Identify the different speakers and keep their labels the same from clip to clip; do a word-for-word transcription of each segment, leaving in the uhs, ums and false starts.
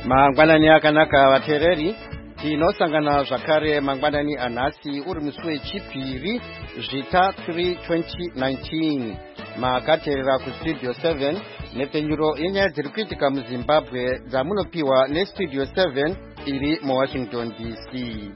Speaker 1: Mangwanani akanaka vateereri, tinosangana zvakare mangwanani anhasi uri musi wechipiri zvita three twenty nineteen. Makateerera kustudio seven nepfenyuro yenyaya dziri kuitika muZimbabwe dzamunopiwa nestudio seven iri muWashington D C.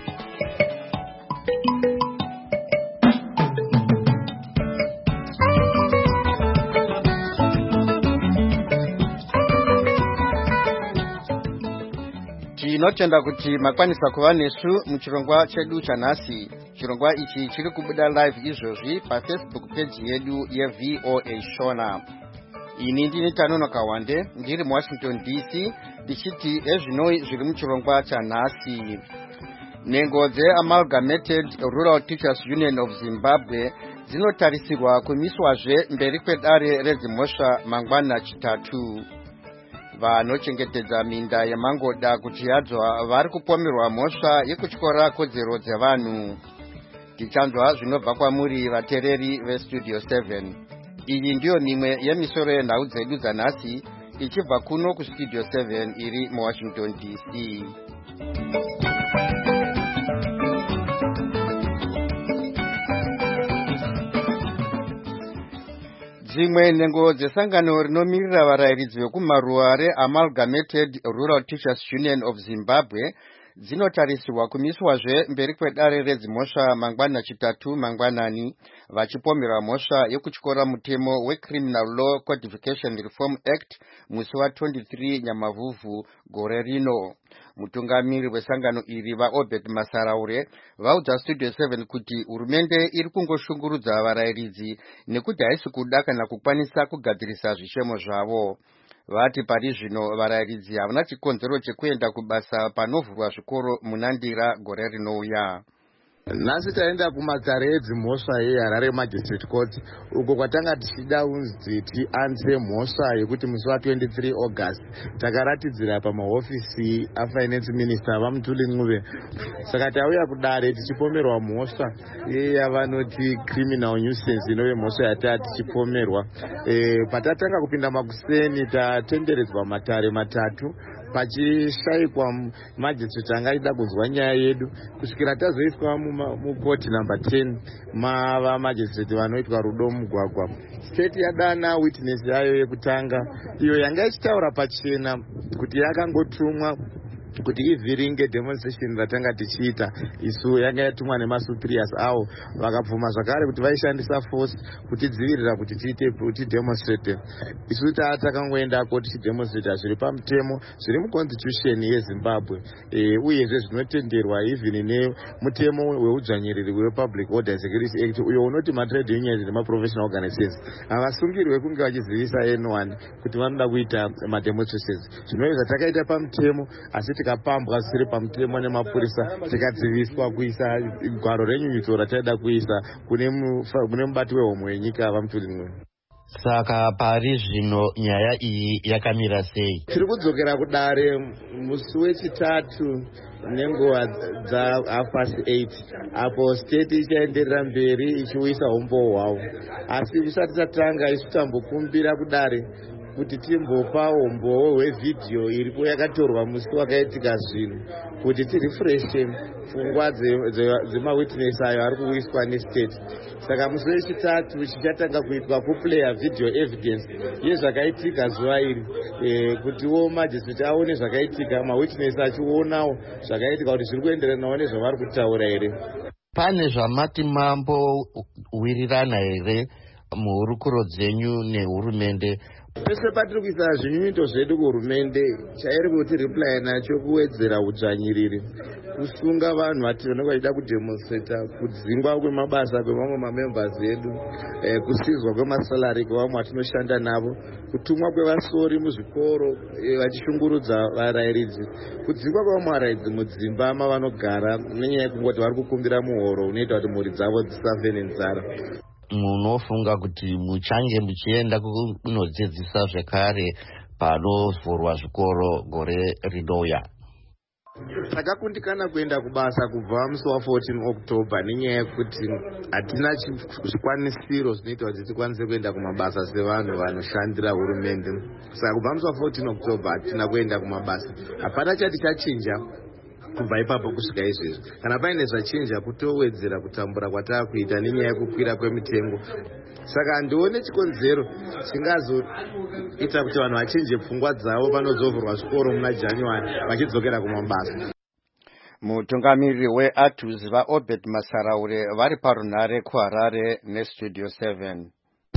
Speaker 1: Tinotenda kuti makwanisa kuva nesu muchirongwa chedu chanhasi. Chirongwa ichi chiri kubuda live izvozvi paFacebook page yedu yeV O A Shona. Ini ndini Tanonoka Wande ndiri muWashington D C ndichiti ezvinoi zviri muchirongwa chanhasi. Nhengo dzeAmalgamated Rural Teachers Union of Zimbabwe dzinotarisirwa kumiswazve mberi kwedare redzimhosva mangwana chitatu. Vanochengetedza minda yemangoda kuti yadzwa vari kupomerwa mhosva yekutyora kodzero dzevanhu. Tichanzwa zvinobva kwamuri vateereri vestudio seven. Iyi ndiyo mimwe yemisoro yenhau dzedu dzanhasi ichibva kuno kustudio seven iri muWashington D C. Dzimwe nhengo dzesangano rinomirira varayiridzi vekumaruwa reAmalgamated Rural Teachers Union of Zimbabwe dzinotarisirwa kumiswazve mberi kwedare redzimhosva mangwana chitatu mangwanani vachipomerwa mhosva yekutyora mutemo weCriminal Law Codification Reform Act musi wa-twenty-three Nyamavhuvhu gore rino. Mutungamiri wesangano iri vaObed Masaraure vaudza studio seven kuti hurumende iri kungoshungurudza varayiridzi nekuti haisi kuda kana kukwanisa kugadzirisa zvishemo zvavo. Vati pari zvino varayiridzi havana chikonzero chekuenda kubasa panovhurwa zvikoro munandira gore rinouya.
Speaker 2: Nhasi taenda kumatsare edzimhosva yeHarare Magistrate Court uko kwatanga tichida unzi tianze mhosva yekuti musi wa-twenty-three August takaratidzira pamahofisi aFinance Minister vaMutuli Ncube. Saka tauya kudare tichipomerwa mhosva yavanoti criminal nuisance inove mhosva yatava tichipomerwa. E, patatanga kupinda makuseni tatenderedzwa matare matatu pachishayikwa magistrate angaida kunzwa nyaya yedu kusvikira tazoiswa mukoti number ten mava magistrate vanoitwa Rudo Mugwagwa. State yadana witness yayo yekutanga iyo yanga ichitaura pachena kuti yakangotumwa kuti ivhiringe demonstration ratanga tichiita isu yanga yatumwa nemasuperiors avo vakabvuma zvakare kuti vaishandisa force kutidzivirira kuti tiite kuti demonstrate. Isu takangoendako tichidemonstrate zviri pamutemo zviri muconstitution yeZimbabwe e, uyezve zvinotenderwa even nemutemo weudzvanyiriri wePublic Order and Security Act uyo unoti matrade unions nemaprofessional organizations havasungirwe kunge vachizivisa anyone kuti vanoda kuita mademonstrations. Zvinove zvatakaita pamutemo asi tikapambwa zvisiri pamutemo nemapurisa tikadziviswa kuisa gwaro renyunyuto rataida kuisa kune mubati wehomwe yenyika vaMutuli Ncube.
Speaker 3: Saka pari zvino nyaya iyi yakamira sei?
Speaker 2: Tiri kudzokera kudare musi wechitatu nenguva dza past eight apo state ichaenderera mberi ichiuyisa umbo hwavo, asi tisati tatanga isu tambokumbira kudare kuti timbopa umbowo hwevhidhiyo iripo yakatorwa musi wakaitika zvinhu kuti tirefreshe pfungwa dzemawitness ayo ari kuuyiswa nestate. Saka musi wechitatu chichatanga kuitwa kuplaya video evidence yezvakaitika zuva iri e, kutiwo magistrate aone zvakaitika, mawitness achionawo zvakaitika kuti zviri kuenderanawo nezvavari kutaura here.
Speaker 3: Pane zvamati mambowirirana here muhurukuro dzenyu nehurumende?
Speaker 2: Pese patiri kuisa zvinyunyuto zvedu kuhurumende chairi kuti reply nacho kuwedzera udzvanyiriri, kusunga vanhu vati vanenge vachida kudemonstrata, kudzingwa kwemabasa kwevamwe mamembers edu, eh, kusizwa kwemasalari kwevamwe vatinoshanda navo, kutumwa kwevasori muzvikoro eh, vachishungurudza varayiridzi, kudzingwa kwevamwe varayiridzi mudzimba mavanogara nenyaya yekungoti vari kukumbira muhoro unoita kuti mhuri dzavo dzisafe nenzara.
Speaker 3: Munofunga kuti muchange muchienda kunodzidzisa zvekare panovhurwa zvikoro gore rinouya?
Speaker 2: takakundikana kuenda kubasa kubva musi wa14 October nenyaya yekuti hatina zvikwanisiro zvinoita kuti tikwanise kuenda kumabasa sevanhu vanoshandira hurumende. Saka kubva musi wa14 October hatina kuenda kumabasa. Hapana chati chachinja kubva ipapo kusvika izvezvi. Kana paine zvachinja kutowedzera kutambura kwataakuita nenyaya yekukwira kwemitengo. Saka handione chikonzero chingazoita kuti vanhu vachinje pfungwa dzavo panozovhurwa zvikoro muna January vachidzokera kumabasa.
Speaker 1: Mutungamiriri weATUS vaObed Masaraure vari parunhare kuHarare neStudio seven.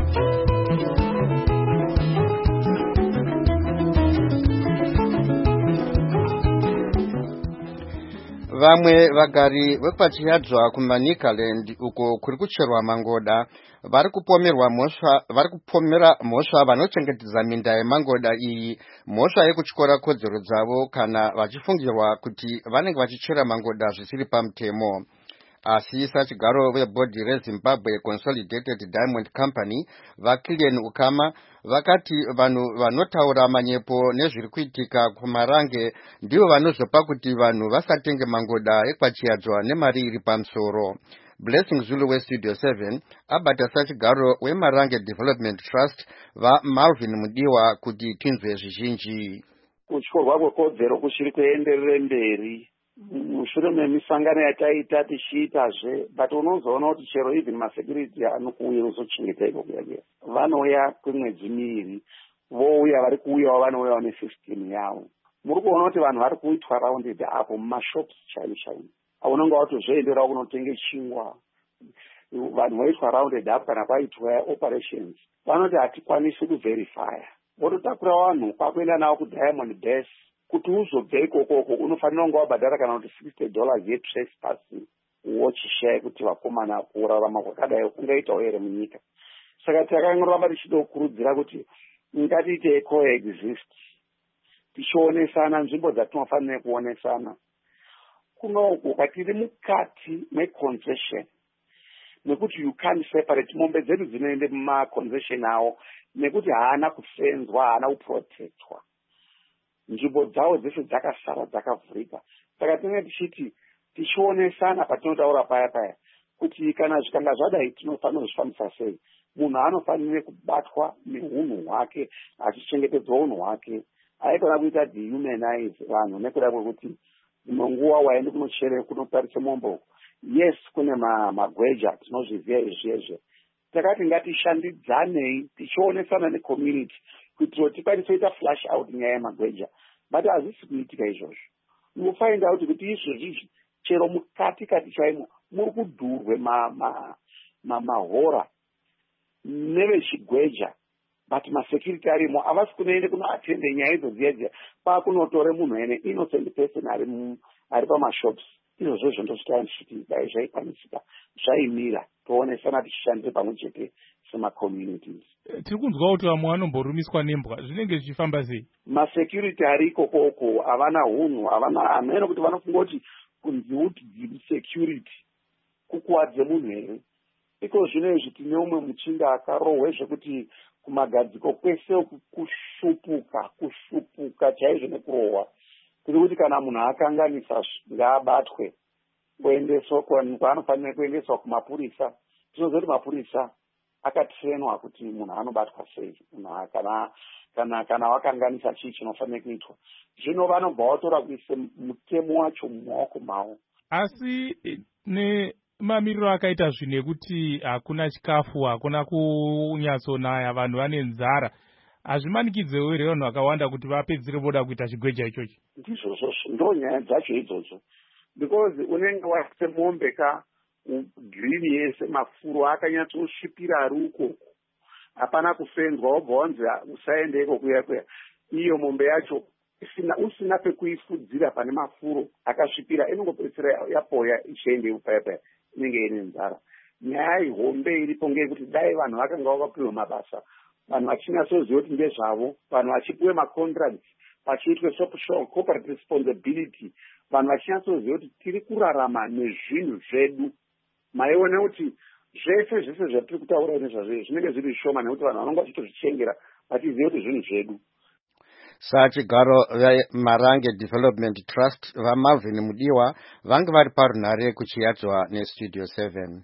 Speaker 1: Vamwe vagari vekwaChiyadzwa kuManicaland uko kuri kucherwa mangoda vari kupomerwa mhosva vari kupomera mhosva vanochengetedza minda yemangoda iyi mhosva yekutyora kodzero dzavo kana vachifungirwa kuti vanenge vachichera mangoda zvisiri pamutemo. Asi sachigaro vebhodhi reZimbabwe Consolidated Diamond Company vaKillian Ukama vakati vanhu vanotaura manyepo nezviri kuitika kuMarange ndivo vanozopa kuti vanhu vasatenge mangoda ekwaChiyadzwa nemari iri pamusoro. Blessing Zulu weStudio seven abata sachigaro weMarange Development Trust vaMalvin Mudiwa kuti tinzwe zvizhinji.
Speaker 4: Kutyorwa kwekodzero kuchiri kuenderere mberi mushure memisangano yataita tichiitazve, but unozoona kuti chero even masecurity anokuuya kuzochengeta ikokuya vanouya kwemwedzi miviri vouya vari kuuyawo vanouyawo nesystem yavo. Muri kuona kuti vanhu vari kuitwa rounded apo mumashops chaimo chaimo unonga watozvienderawo kunotenga chingwa. Vanhu voitwa rounded up kana kwaitwa operations vanoti hatikwanisi kuverifya, vototakura vanhu kwakuenda navo kuDiamond Base kuti uzobve ikokoko unofanira kunge wabhadhara kana kuti sixty dollars yetrespassing wochishaye kuti vakomana kurarama kwakadai kungaitawo here munyika. Saka takangoramba tichidokurudzira kuti ngatiite coexist, tichionesana nzvimbo dzatinofanira kuonesana. Kunoku katiri mukati meconcession nekuti you can't separate mombe dzedu dzinoende mumaconcession awo nekuti haana kufenzwa, haana kuprotectwa. Nzvimbo dzawo dzese dzakasara dzakavhurika. Saka tinenge tichiti tichionesana patinotaura paya paya kuti kana zvikanga zvadai tinofanira kuzvifambisa sei. Munhu anofanire kubatwa neunhu hwake achichengetedzwa unhu hwake. Haikona kuita dehumanize vanhu nekuda kwekuti imwe nguva waende kunocherera kunotarise mombo. Yes, kune magweja tinozviziva izvezve. Takati ngatishandidzanei tichionesana necommunity kuitira kuti tikwanise kuita flash out nyaya yemagweja, but hazvisi kuitika izvozvo. Unofind out kuti izvozvi chero mukati kati chaimo muri kudhurwe mahora nevechigweja, but masecurity arimo havasi kunoende kunoatende nyaya idzodziedze kwakunotore munhu ene innocent person ari ari pamashops. Izvozvo zvondosvika ndichiti dai zvaikwanisika zvaimira toonesana tichishandire pamwe chete semacommunities.
Speaker 5: Tiri kunzwa kuti vamwe vanomborumiswa nembwa, zvinenge zvichifamba sei?
Speaker 4: Masecurity ari ikokoko havana hunhu, havana hamene kuti vanofunga kuti kunzi kuti security kukuwadze munhu here. Iko zvino izvi tine umwe muchinda akarohwe zvekuti kumagadziko kwese kushupuka kushupuka chaizvo nekurohwa. Tiri kuti kana munhu akanganisa ngaabatwe kuendeswa kwaanofanira kuendeswa kumapurisa. Tinoziva kuti mapurisa akatrenwa kuti munhu anobatwa sei kana kana kana wakanganisa chii chinofanira kuitwa. Zvino vanobva vatora kuise mutemo wacho mumaoko mavo.
Speaker 5: Asi nemamiriro akaita zvino ekuti hakuna chikafu, hakuna kunyatsonaya, vanhu vane nzara, hazvimanikidzewo here vanhu vakawanda kuti vapedzire voda kuita chigweja ichochi?
Speaker 4: Ndizvozvo ndo nyaya dzacho idzodzo, because unenge waise mombe ka girini yese mafuro akanyatsosvipira ari ukoko, hapana kufenzwa, wobva wanzi usaende iko kuya kuya. Iyo mombe yacho usina usina pekuifudzira pane mafuro akasvipira inongopedzisira yapoya ichiende paya paya, inenge ine nzara. Nyaya ihombe iripo ngeyekuti dai vanhu vakanga vakapiwa mabasa, vanhu vachinatsoziva kuti ndezvavo, vanhu vachipiwe macontracts, vachiitwe social corporate responsibility, vanhu vachinatsoziva kuti tiri kurarama nezvinhu zvedu. Maiona kuti zvese zvese zvatiri kutaura nezvazvo zvinenge zviri shoma nekuti vanhu vanonga vachitozvichengera vachiziva kuti zvinhu zvedu.
Speaker 1: sachigaro veMarange Development Trust vaMarvin Mudiwa vange vari parunhare kuchiyadzwa neStudio seven.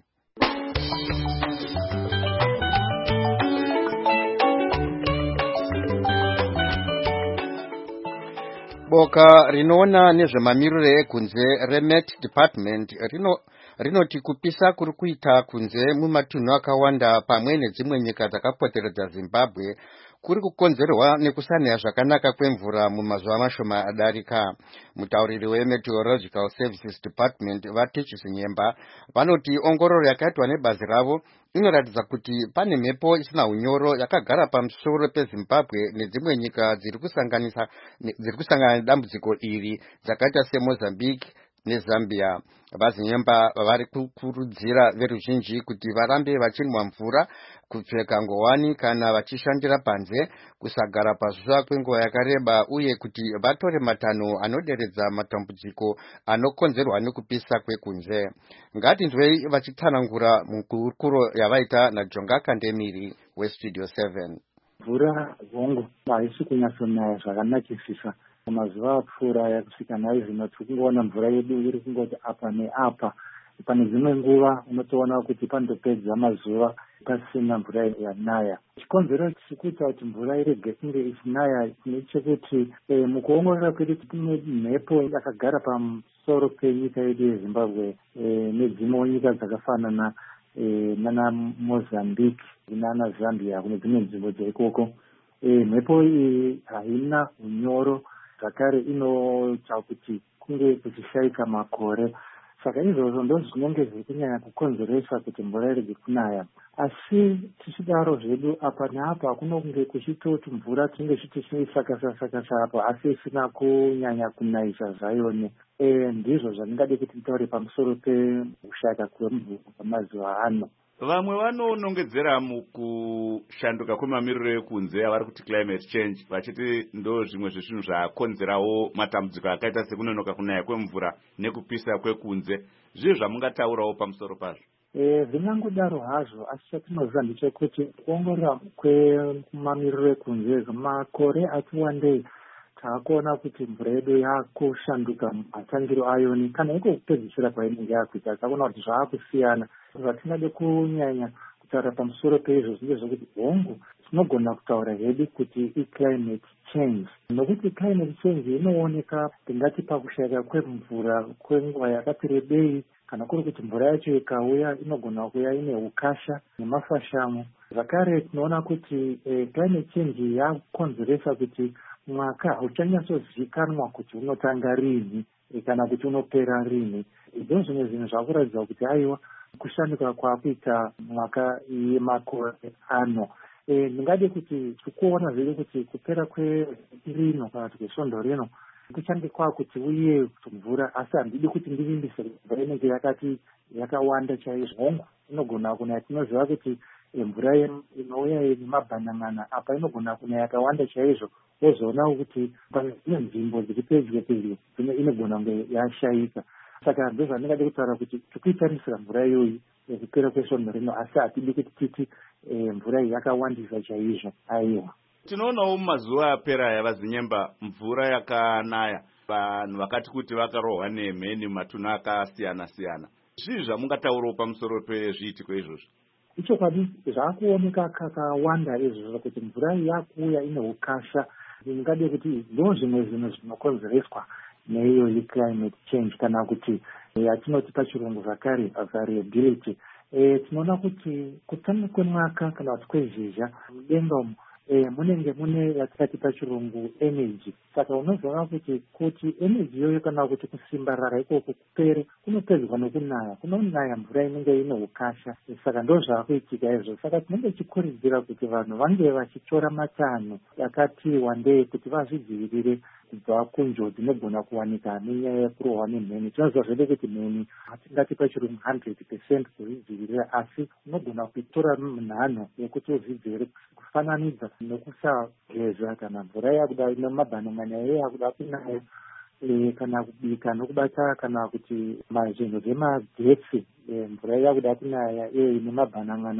Speaker 1: Boka rinoona nezvemamiriro ekunze reMet Department rino rinoti kupisa kuri kuita kunze mumatunhu akawanda pamwe nedzimwe nyika dzakapoteredza Zimbabwe kuri kukonzerwa nekusanaya zvakanaka kwemvura mumazuva mashoma adarika. Mutauriri weMeteorological Services Department vaTechi Zinyemba vanoti ongororo yakaitwa nebazi ravo inoratidza kuti pane mhepo isina unyoro yakagara pamusoro peZimbabwe nedzimwe nyika dziri kusanganisa dziri kusangana nedambudziko iri dzakaita seMozambique neZambia. Vazinyemba vari kukurudzira veruzhinji kuti varambe vachinwa mvura, kupfeka ngowani kana vachishandira panze, kusagara pazuva kwenguva yakareba uye kuti vatore matanho anoderedza matambudziko anokonzerwa nekupisa kwekunze. Ngatinzwei vachitsanangura mukurukuro yavaita naJonga Kandemiri weStudio seven.
Speaker 6: Mvura hongu haisi kunyatsonaya zvakanakisisa. Mazuva apfuura yakusvika nayo zvino tikungoona mvura yedu iri kungoti apa neapa. Pane dzimwe nguva unotoona kuti panopedza mazuva pasina mvura yanaya. Chikonzero chikuita kuti mvura irege kunge isinaya nechekuti e, mukuongorora kwedu tine mhepo yakagara pamusoro penyika yedu yeZimbabwe e, nedzimwe nyika dzakafanana e, nana Mozambique nana Zambia kune dzimwe nzvimbo dzeikoko. E, mhepo iyi haina unyoro zvakare inoita kuti kunge kuchishaika makore. Saka izvozvo ndo zvinenge zviri kunyanya kukonzeresa kuti mvura irege kunaya. Asi tichidaro zvedu apa neapa kunonge kuchitoti mvura tinenge tichisakasa sakasa apa asi isina kunyanya kunayisa zvayone. E, ndizvo zvandingade kuti nditaure pamusoro pekushata kwemvura pamazuva ano.
Speaker 7: Vamwe vanonongedzera mukushanduka kwemamiriro ekunze avari kuti climate change vachiti ndo zvimwe zvezvinhu zvakonzerawo matambudziko akaita sekunonoka kunaya kwemvura nekupisa kwekunze. Zvizvo zvamungataurawo pamusoro pazvo?
Speaker 6: Eh, zvingangodaro hazvo asi chatinoziva ndechekuti kuongorora kwemamiriro ekunze makore ati wandei taakuona kuti mvura yedu yakushanduka matangiro ayoni kana iko kupedzisira kwainenge yakuita. Taakuona kuti zvaakusiyana. Zvatingade kunyanya kutaura pamusoro peizvo zvinge zvokuti hongu tinogona kutaura hedu kuti iclimate change. Nokuti climate change inooneka tingati pakushayika kwemvura kwenguva yakati rebei, kana kuri kuti mvura yacho ikauya inogona kuuya ine ukasha nemafashamo. Zvakare tinoona kuti eh, climate change yakukonzeresa kuti mwaka hauchanyatsozivikanwa kuti unotanga rini kana kuti unopera rini. Izvo zvimwe zvinhu zvakuratidza kuti aiwa kushanduka kwakuita mwaka yemakore ano. E, ndingade kuti tikuona zvedu kuti kupera kwerino kana kuti kwesvondo rino kuchange kwakuti uye kuti mvura, asi handidi kuti ndivimbise mvura inenge yakati yakawanda chaizvo. Hongu inogona kunaya, tinoziva kuti mvura inouya nemabhanan'ana apa inogona kunaya yakawanda chaizvo, wozoona kuti pane dzimwe nzvimbo dziri pedyo pedyo inogona kunge yashayika. Saka ndo zvandingade kutaura kuti tikuitarisira mvura iyoyi kupera kwesvondo rino asi hatidi kuti titi e, mvura iyi yakawandisa chaizvo. Aiwa,
Speaker 7: tinoonawo mumazuva apera aya Vazinyemba mvura yakanaya, vanhu vakati kuti vakarohwa nemheni mumatunhu akasiyana siyana. Zvii zvamungataurawo pamusoro pezviitiko izvozvo?
Speaker 6: ichokwadi zvaakuoneka kakawanda izvozvo kuti mvura iyi yakuuya ine ukasha. Ndingade kuti ndo zvimwe zvinhu zvinokonzereswa neiyo yeclimate change kana kuti yatinoti pachirungu zvakare variability. E, tinoona kuti kutanga kwemwaka kana kuti kwezhizha mudenga umu e, munenge mune yatikati pachirungu energy. Saka unoziva kuti kuti energy iyoyo kana kuti kusimbarara ikoko kupere kunopedzwa nokunaya, kunonaya mvura inenge ine ukasha. Saka ndo zvaakuitika izvo. Saka tinenge tichikurudzira kuti vanhu vange vachitora matanho yakati wandei kuti vazvidzivirire kubva kunjodzi dzinogona kuwanika nenyaya yekurohwa nemheni. Tinoziva zvedu kuti mheni hatingati pachirungu hundred percent kuzvidzivirira, asi unogona kuitora nhano yekuti uzvidzivirire kufananidza nekusageza kana mvura yakuda nemabhanan'ana yayo yakuda kunaya e, kana kubika nokubata kana kuti mazvinhu zvemagetsi e, mvura yakuda kunaya e, nemabhanan'ana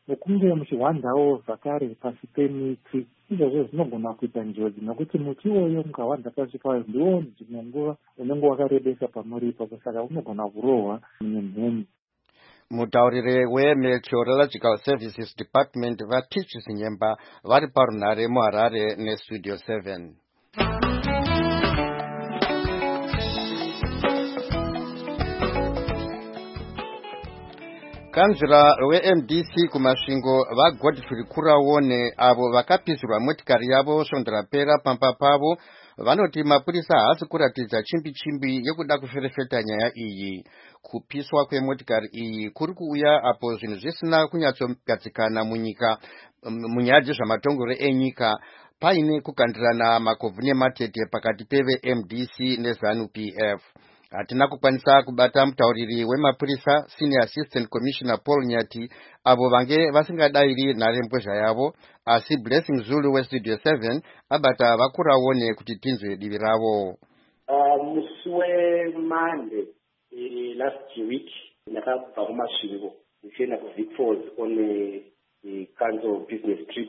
Speaker 6: nokunge muchihwanzawo zvakare pasi pemiti, izvozvo zvinogona kuita njodzi nokuti muti iwoyo mukahwanza pasi payo ndiwo dzimwe nguva unenge wakarebesa pamuripo, saka unogona kurohwa nemheni.
Speaker 1: Mutauriri weMeteorological Services Department vaTichis Nyemba vari parunhare muHarare neStudio seven. Kanzura we-M D C kumasvingo vaGodfrey Kuraone avo vakapisirwa motikari yavo svonderapera pamba pavo vanoti mapurisa haasi kuratidza chimbi-chimbi yekuda kuferefeta nyaya iyi. Kupiswa kwemotikari iyi kuri kuuya apo zvinhu zvisina kunyatsogadzikana munyika munyaya dzezvamatongero enyika paine kukandirana makobvu nematete pakati peve-M D C neZANU P F. Hatina kukwanisa kubata mutauriri wemapurisa Senior Assistant Commissioner Paul Nyati avo vange vasingadayiri nharembozha yavo, asi Blessing Zulu weStudio seven abata vaKuraone kuti tinzwe divi ravo.
Speaker 8: Uh, musi weMonday uh, last week ndakabva kumasvingo ndichienda kuVic Falls on a, a council business trip.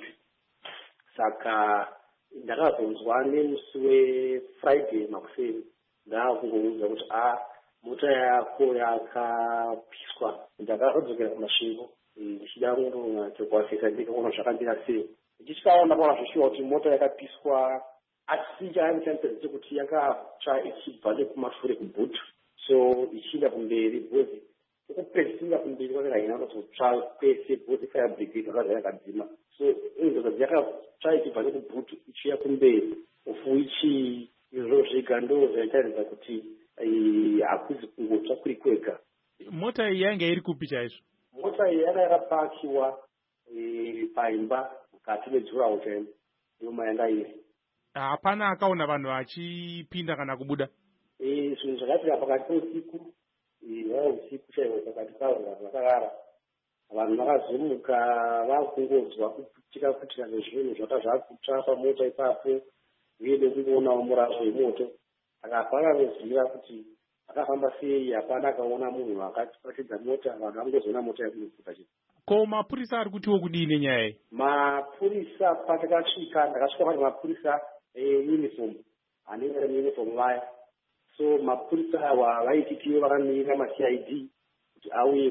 Speaker 8: Saka ndakabvunzwa nemusi weFriday makuseni ndakungoudza kuti a mota yako yakapiswa. Ndakadzokera kumasvingo ndichida kundonatsokuvasisa ndikaona zvakambira sei. Ndichikaona paona zvishuwa kuti mota yakapiswa, asi chaainisandisa chekuti yakatsva ichibva nekumashure kubhutu, so ichienda kumberi bhozi ukupedzisira kumberi kwake haina kuzotsva kwese bhozi fire brigade vakaza yakadzima, so inzozi yakatsva ichibva nekubhutu ichiya kumberi ufu ichi izvo zvega ndo zvaitaridza kuti hakuzi kungotsva kuri kwega.
Speaker 5: Mota iyi yanga iri kupi chaizvo?
Speaker 8: Mota iyi yanga yakapakiwa paimba mukati mejurawo chaimo yoma yanga iri.
Speaker 5: Hapana akaona vanhu vachipinda kana kubuda?
Speaker 8: Zvinhu zvakaitika pakati peusiku, vava usiku chaihwo pakati pavo vanhu vakarara. Vanhu vakazomuka vakungodzwa kuputika putika nezvinhu zvaka zvakutsva pamota ipapo uye nekungoonawo murasho wemoto. Saka pakazoziva kuti akafamba sei, hapana akaona munhu akapakidza mota, vanhu vangozoona mota yakunofuta chete.
Speaker 5: Ko mapurisa ari kutiwo kudii nenyaya iyi?
Speaker 8: Mapurisa patakasvika ndakasvika pane mapurisa euniform anenge ari muuniform vaya, so mapurisa awa vaititiwo vakamirira ma-C I D kuti auye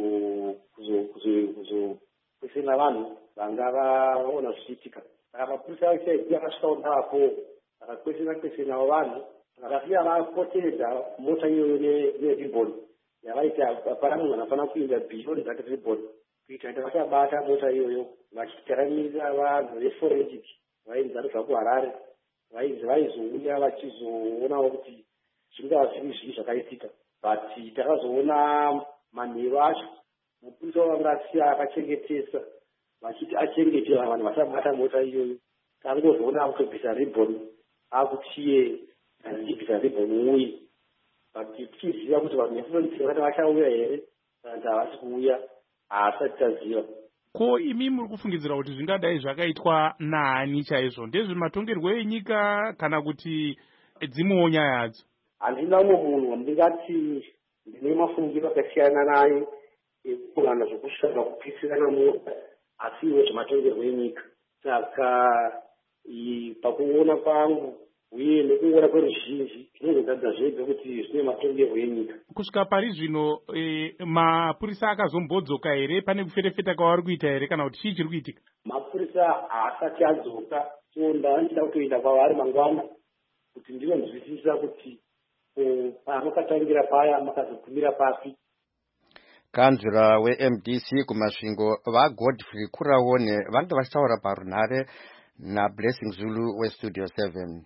Speaker 8: kuzokwesena vanhu vanga vaona zvichiitika. Saka mapurisa a-C I D akasvikawo ndavapo akakwesena kwesenawo vanhu vakasvika vapoteredza mota iyoyo neribhoni yavaiti hapana munhu anofana kuinda beyond that ribhoni kuita kuti vasabata mota iyoyo, vachitaramira vanhu veforensic vainzari zvakuHarare vaizouya vachizoonawo kuti zvingava zviri zvii zvakaitika, but takazoona manheru acho mupurisa wavanga asiya akachengetesa vachiti achengetera vanhu vasabata mota iyoyo. Tangozoona akutobvisa ribhoni akutiye achibvisa ribhoni uye, but tichiziva kuti vanhu veforensic vakati vachauya here kana kuti havasi kuuya haasati taziva.
Speaker 5: Ko imi muri kufungidzira kuti zvingadai zvakaitwa naani chaizvo? Ndezvematongerwo enyika kana kuti dzimwewo nyaya hadzo?
Speaker 8: Handina umwe munhu ndingati ndine mafungiro akasiyana naye ekuungana zvokusvika kupisirana mota, asi iwo zvematongerwo enyika. Saka pakuona kwangu uye nekuona kweruzhinji zvinozodadza zvega kuti zvine matongerwo enyika.
Speaker 5: Kusvika pari zvino e, mapurisa akazombodzoka here? Pane kuferefeta kwavari kuita here kana kuti chii chiri kuitika?
Speaker 8: Mapurisa haasati adzoka, so ndachida kutoenda kwavari mangwana kuti ndinonzwisisa kuti pamakatangira paya makazogumira papi.
Speaker 1: Kanzura we-M D C kumasvingo vaGodfrey Kuraone vanga vachitaura parunhare naBlessing Zulu weStudio seven.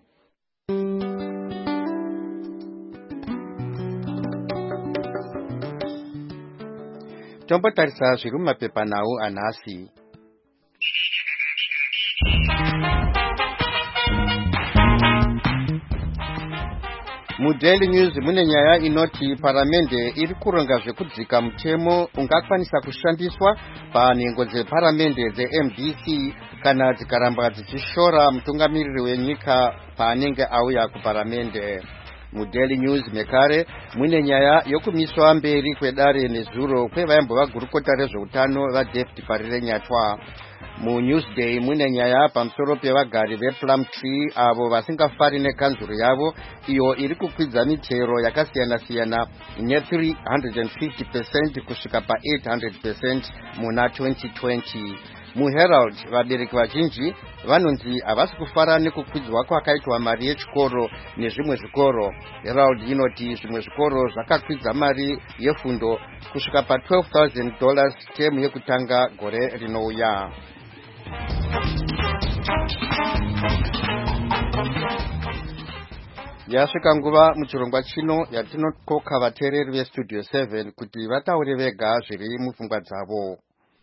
Speaker 1: Tombotarisa zviri mumapepanhau anhasi. MuDaily News mune nyaya inoti paramende iri kuronga zvekudzika mutemo ungakwanisa kushandiswa panhengo dzeparamende dze-M D C kana dzikaramba dzichishora mutungamiriri wenyika paanenge auya kuparamende. muDaily News mekare mune nyaya yokumiswa mberi kwedare nezuro kwevaimbo vagurukota rezveutano vaDavid Parirenyatwa. MuNewsday mune nyaya pamusoro pevagari vePlumtree avo vasingafari nekanzuro yavo iyo iri kukwidza mitero yakasiyana siyana ne three hundred fifty percent kusvika pa eight hundred percent muna twenty twenty. MuHerald vabereki vazhinji vanonzi havasi kufara nekukwidzwa kwakaitwa mari yechikoro nezvimwe zvikoro. Herald inoti zvimwe zvikoro zvakakwidza mari yefundo kusvika pa twelve thousand dollars temu yekutanga gore rinouya. Yasvika nguva muchirongwa chino yatinokoka vateereri vestudio seven kuti vataure vega zviri mupfungwa dzavo.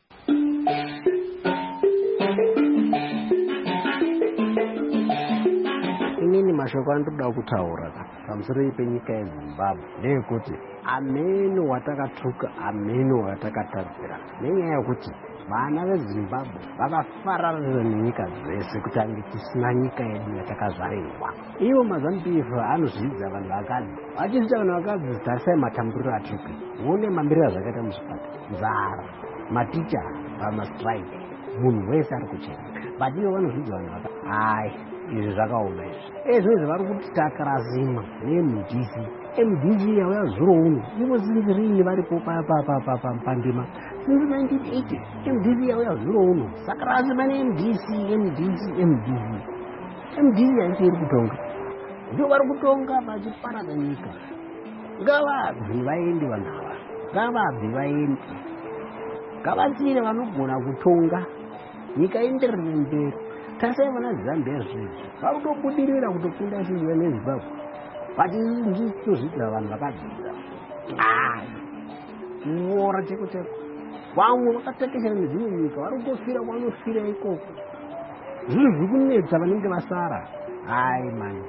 Speaker 9: Inini mashoko andoda kutaura pamusoro penyika yeZimbabwe ndeyekuti ameno watakatuka ameno watakatadzira, nenyaya yekuti vana veZimbabwe vakafararira nenyika dzese kuti ange tisina nyika yedu yatakazvarirwa. Ivo maZANU-P F anozvidza vanhu vakadzi, vachizvidza vanhu vakadzi tarisai matamburiro atiri muone mamiriro zvakaita muzvipata, nzara, maticha pamastrike, munhu wese ari kuchena, but ivo vanozvidza vanhu vakadzi. Hai, izvi zvakaoma izvi. Ezvizvi vari kuti takarasima neM D C. M D C yauya zuro uno ivo since rini varipo pandima since nineteen eighty. M D C yauya zuro uno saka rasima neM D C M D C M D C M D C haisi iri kutonga, ndio vari kutonga vachiparadza nyika. Ngavabvi vaende vanhu ava, ngavabvi vaende, ngavasiye vanogona kutonga nyika ienderere mberi. Tarisai vana Zambia zvizvi vari kutobudirira kutokunda chizwa neZimbabwe, but tozvidza vanhu vakadzidza kuora cheko cheko. Vamwe vakatekesha nedzimwe nyika vari kutofira vanofira ikoko. Zvinhu zviri kunetsa vanenge vasara. Hai mani.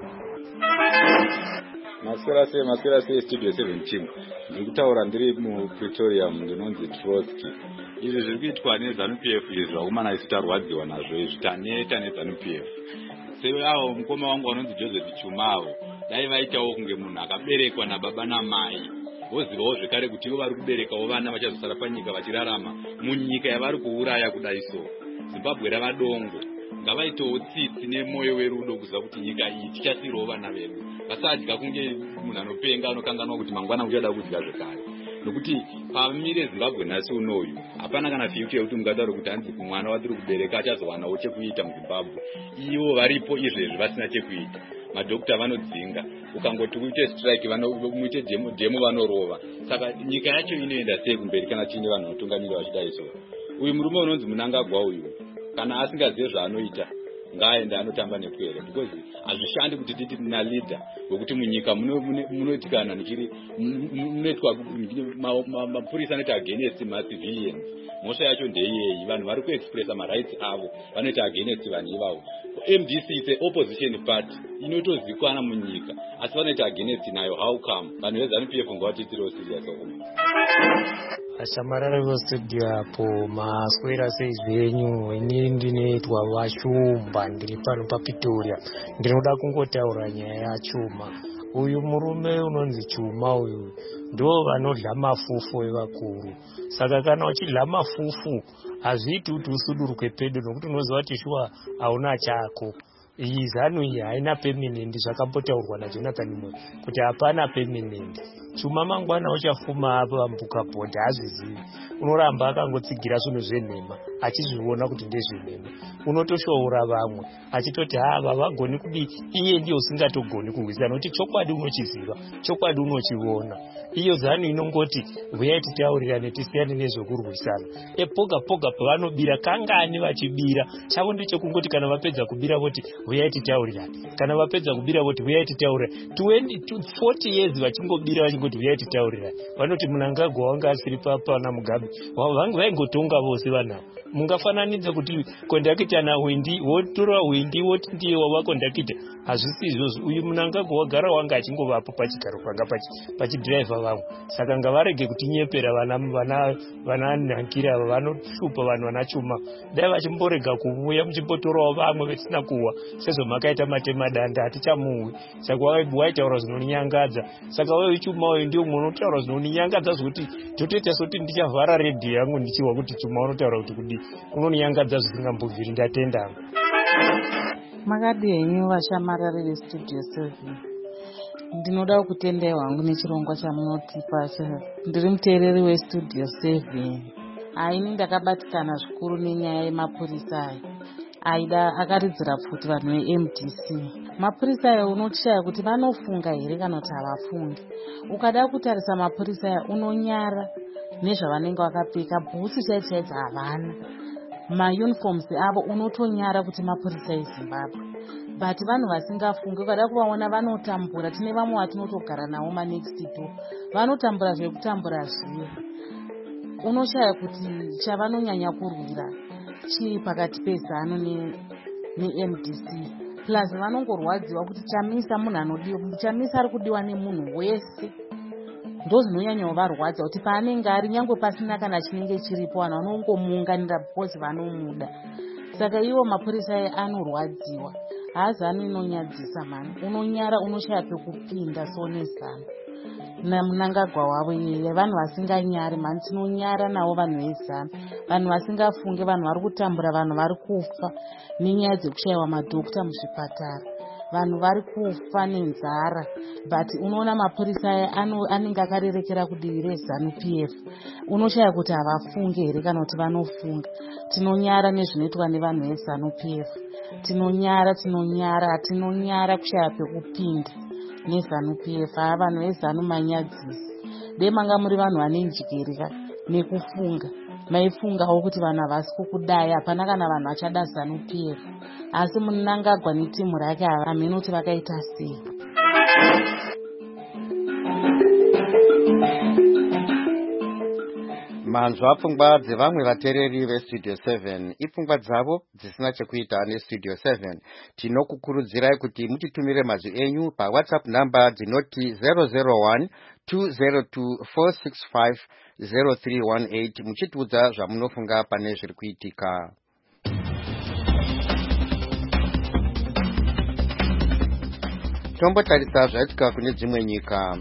Speaker 10: Maswera sei maswera sei studio seven team. Ndiri kutaura ndiri muPretoria ndinonzi Trotsky. Izvi zviri kuitwa neZANU-P F izvi vakomana isu tarwadziwa nazvo izvi taneta neZANU-P F. Seavo mukoma wangu anonzi Joseph Chumavo dai vaitawo kunge munhu akaberekwa nababa namai, vozivawo zvekare kuti ivo vari kuberekawo vana vachazosara panyika vachirarama munyika yavari kuuraya kudai so. Zimbabwe rava dongo, ngavaitewo tsitsi nemwoyo werudo kuziva kuti nyika iyi tichasirawo vana vedu, vasadya kunge munhu anopenga anokanganwa kuti mangwana uchada kudya zvekare. Nokuti pamire Zimbabwe nhasi unoyu hapana kana future yekuti mungataura kuti hanzi mwana watiri kubereka achazowanawo chekuita muZimbabwe. Ivo varipo izvezvi vasina chekuita. Madhokota vanodzinga, ukangoti uite strike muite demo vanorova. Saka nyika yacho inoenda sei kumberi kana tiine vanhu vanotungamira vachidai so. Uyu murume unonzi Mnangagwa uyu kana asingazive zvaanoita ngaende anotamba nepwere, because hazvishandi kuti titi na leader wekuti munyika munoitikana nichiri munoitwa mapurisa anoita against macivilians. Mhosva yacho ndeyei, vanhu vari kuexpressa marights avo vanoita against vanhu ivavo. M D C is opposition party inotozikwana munyika asi vanoita against nayo. How come? Vanhu veZANU-P F ngavatitiriwo serious okuma.
Speaker 11: Ashamarara vestudio apo maswera sezvenyu, inini ndinoitwa Vashumba, ndiri pano paPretoria. Ndinoda kungotaura nyaya yaChuma. Uyu murume unonzi Chuma uyu ndo vanodla mafufu evakuru. Saka kana uchidla mafufu hazviiti kuti usudurukwe pedo, nokuti unoziva kuti shuwa hauna chako. Iyi ZANU iyi haina permanent, zvakambotaurwa naJonathan Moyo kuti hapana permanent. Chuma mangwana uchafuma apa vambuka bhodha hazvizivi, unoramba akangotsigira zvinhu zvenhema achizviona kuti ndezvenhema. Unotoshoora vamwe achitoti hava vagoni kudi, iye ndiye usingatogoni kurwisana, nokuti chokwadi unochiziva, chokwadi unochiona. Iyo ZANU inongoti uyai titaurirane tisiyane nezvekurwisana. Epoga poga pavanobira kangani vachibira, chavo ndechekungoti kana vapedza kubira voti uyai titaurirane, kana vapedza kubira voti uyai titaurirane. twenty to forty years vachingobira vachingoti kuti uyai titaurira vanoti Mnangagwa wanga asiri pana Mugabe vaingotonga vose vanavo. Mungafananidza kuti kondakita naWindi wotora Windi woti ndiye wava kondakita, hazvisi izvozvo. Uyu Mnangagwa wagara wanga achingovapo pachigaro panga pachidhiraivha vamwe. Saka ngavarege kutinyepera vana vana vana Nhankira ava vanoshupa vanhu vana Chuma. Dai vachimborega kuuya muchimbotorawo vamwe vetisina kuwa sezvo makaita matema danda hatichamuwi. Saka waitaura zvinonyangadza. Saka wewe Chuma wewe ndio munotaura zvinonyangadza zvokuti totoita soti ndichavhara redhi yangu ndichiwa kuti Chuma unotaura kuti kudi unonyangadza zvisingambobviri. Ndatenda.
Speaker 12: Makadi henyu vashamarari vestudio seven. Ndinoda kutendai wangu nechirongwa chamunotipa. Ndiri muteereri westudio seven. Aini ndakabatikana zvikuru nenyaya yemapurisa aya. Aida akaridzira pfuti vanhu ve-M D C. Mapurisa aya unoshaya kuti vanofunga here kana kuti havafungi. Ukada kutarisa mapurisa aya unonyara nezvavanenge vakapfeka, bhutsu chaidzi chaidzi havana. Mauniforms avo unotonyara kuti mapurisa eZimbabwe. But vanhu vasingafungi ukada kuvaona vanotambura. Tine vamwe vatinotogara navo manext door. Vanotambura zvekutambura zviyo. Unoshaya kuti chavanonyanya kurwira chii pakati pezano ne-M D C. Plus vanongorwadziwa kuti chamisa munhu anodiwa, chamisa ari kudiwa nemunhu wese. Ndo zvinonyanya varwadza kuti paanenge ari nyangwe pasina kana chinenge chiripo vanhu vanongomuunganira because vanomuda. Saka iwo mapurisa aya anorwadziwa. Haazano inonyadzisa mani. Unonyara unoshaya pekupinda sonezano. Na Mnangagwa wavo iye vanhu vasinganyari mani, tinonyara navo vanhu vezano. Vanhu vasingafunge, vanhu vari kutambura, vanhu vari kufa nenyaya dzekushayiwa madhokota muzvipatara. Vanhu vari kufa nenzara. But unoona mapurisa aya anenge akarerekera kudivi rezanu P F. Unoshaya kuti havafunge here kana kuti vanofunga. Tinonyara nezvinoitwa nevanhu vezanu P F. Tinonyara, tinonyara, tinonyara kushaya pekupinda nezanu P F. Haa vanhu vezanu manyadzisi. Dei manga muri vanhu vanenjikirika nekufunga. Maifungawo kuti vanhu havasi kukudai, hapana kana vanhu vachada zanu P F. Asi Mnangagwa netimu rake hamene kuti vakaita sei.
Speaker 1: Manzwa pfungwa dzevamwe vateereri vestudio seven ipfungwa dzavo dzisina chekuita nestudio seven. Tinokukurudzirai kuti mutitumire mazwi enyu pawhatsapp number dzinoti zero zero one two zero two four six five zero three one eight muchitiudza zvamunofunga pane zviri kuitika. Tombotarisa zvaitika kune dzimwe nyika.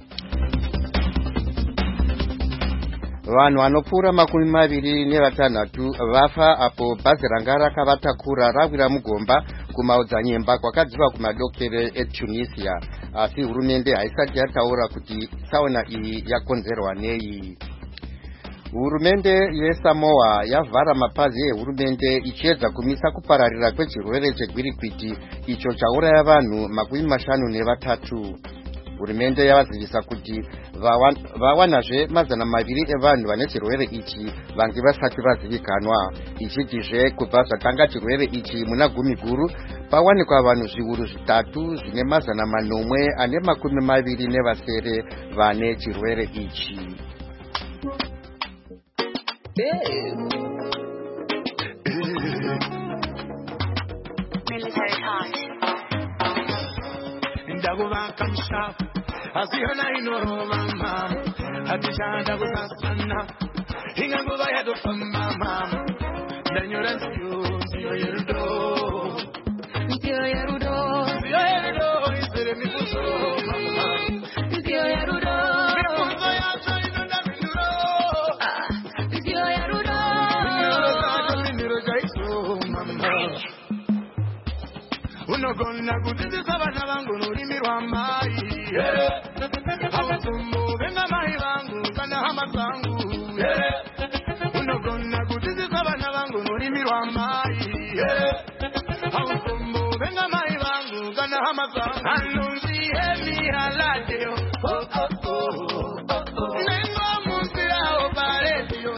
Speaker 1: Vanhu vanopfuura makumi maviri nevatanhatu vafa apo bhazi ranga rakavatakura rawira mugomba kumaodzanyemba kwakadziva kumadokere eTunisia. Asi hurumende haisati yataura kuti tsaona iyi yakonzerwa nei. Hurumende yeSamoa yavhara mapazi ehurumende ichiedza kumisa kupararira kwechirwere chegwirikwiti icho chauraya vanhu makumi mashanu nevatatu. Hurumende yavazivisa kuti vawanazve mazana maviri evanhu vane chirwere ichi vange vasati vazivikanwa. Ichitizve kubva zvatanga chirwere ichi muna gumi guru pawanikwa vanhu zviuru zvitatu zvine mazana manomwe ane makumi maviri nevasere vane chirwere ichi.
Speaker 13: Ndakuvaka mushafu asiyona inoro mama hatishanda kusasana inganguva yatofamba mama ndanyora nziyo nziyo yerudo nziyo yerudo nziyo yerudo isere mikuso mama nziyo yerudo mikuso yacho inonda minduro nziyo yerudo minduro zacho minduro jaiso mama unogona kutitisa vana vangu nurimi rwamai havasumbu venga mai vangu kana hama zangu unogona kutitisa vana vangu nurimi rwamai havasumbu venga mai vangu kana hama zangu anunzihemi haladeo nengo musirao paretio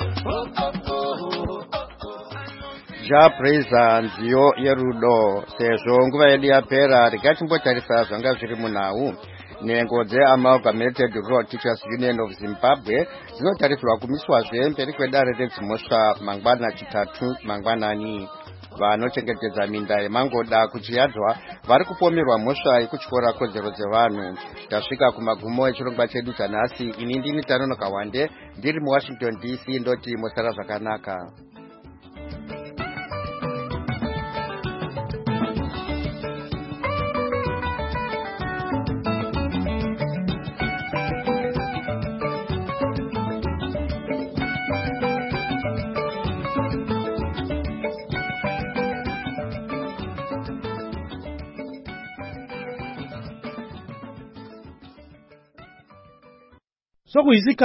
Speaker 1: Ja praisa nziyo yerudo sezvo nguva yedu yapera. Regai timbotarisa zvanga zviri munhau. nhengo dzeamalgamated rural teachers union of zimbabwe dzinotarisirwa kumiswazve mberi kwedare redzimhosva mangwana chitatu mangwanani. Vanochengetedza minda yemangoda kuchiyadzwa vari kupomerwa mhosva yekutyora kodzero dzevanhu. Tasvika kumagumo echirongwa chedu chanhasi. Ini ndini Tanonoka Wande ndiri muWashington D C ndoti musara zvakanaka.
Speaker 5: Sokuyisikhathi